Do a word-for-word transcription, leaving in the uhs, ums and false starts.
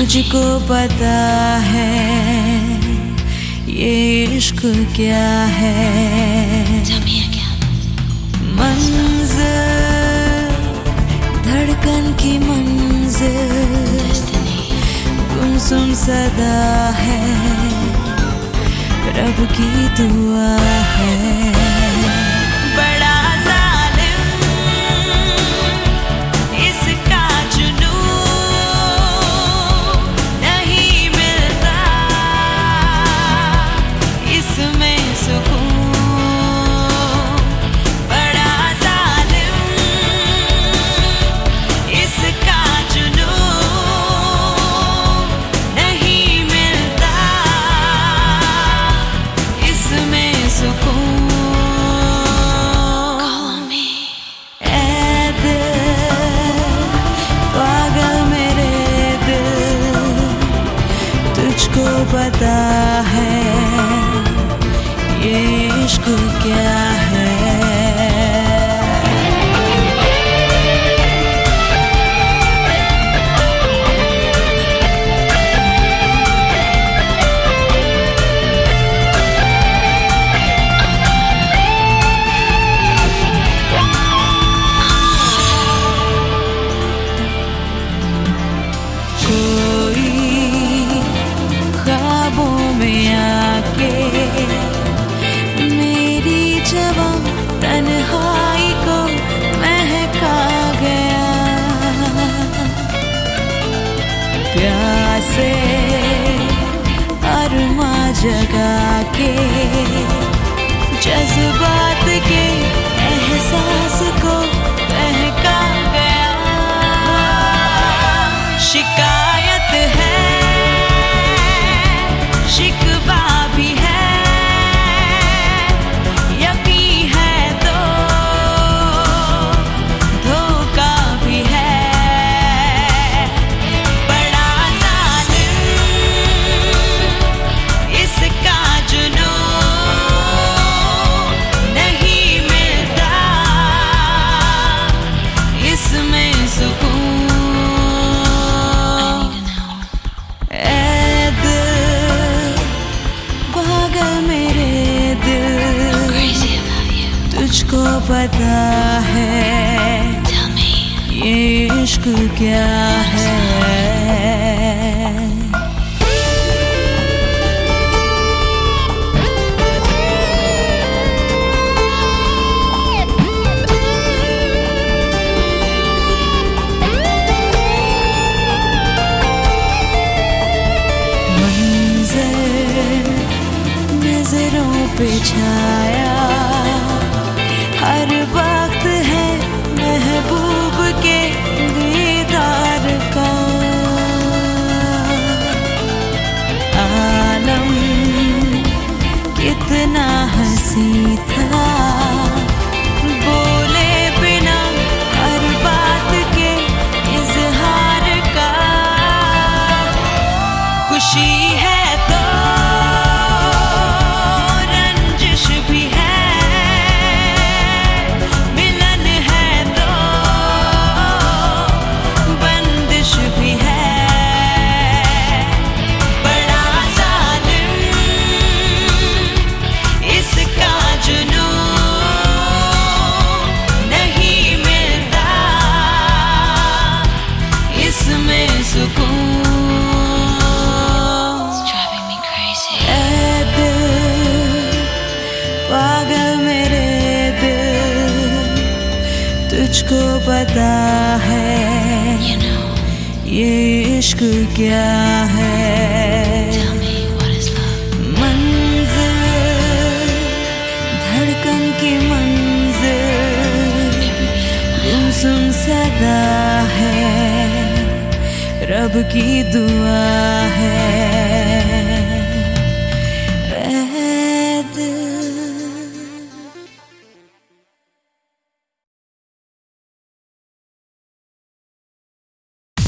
तुझको पता है ये इश्क क्या है? मंज़िल धड़कन की मंज़िल गुमसुम सदा है, रब की दुआ है। बड़ा ज़ालिम इसका जुनून नहीं मिलता, इसमें सुकून। बड़ा ज़ालिम इसका जुनून नहीं मिलता, इसमें सुकून। तुझको पता है ये इश्क क्या है? मेरी जवां तन्हाई को महका गया, प्यासे अरमा जगा के जज्बात के एहसास को बहका गया। शिकायत है, शिकवा भी है, यकीन है तो धोखा भी है। बड़ा ज़ालिम इसका जुनून नहीं मिलता, इसमें सुकून। तुझको पता है ये इश्क क्या है? मंज़र नजरों पे छाया, हर वक्त है महबूब के दीदार का। आलम कितना हंसी था, बोले बिना हर बात के इजहार का। खुशी है तो रंजिश भी है, तुझको पता है you know, ये इश्क क्या है? मंज़िल धड़कन की मंज़िल गुमसुम सदा है, रब की दुआ है।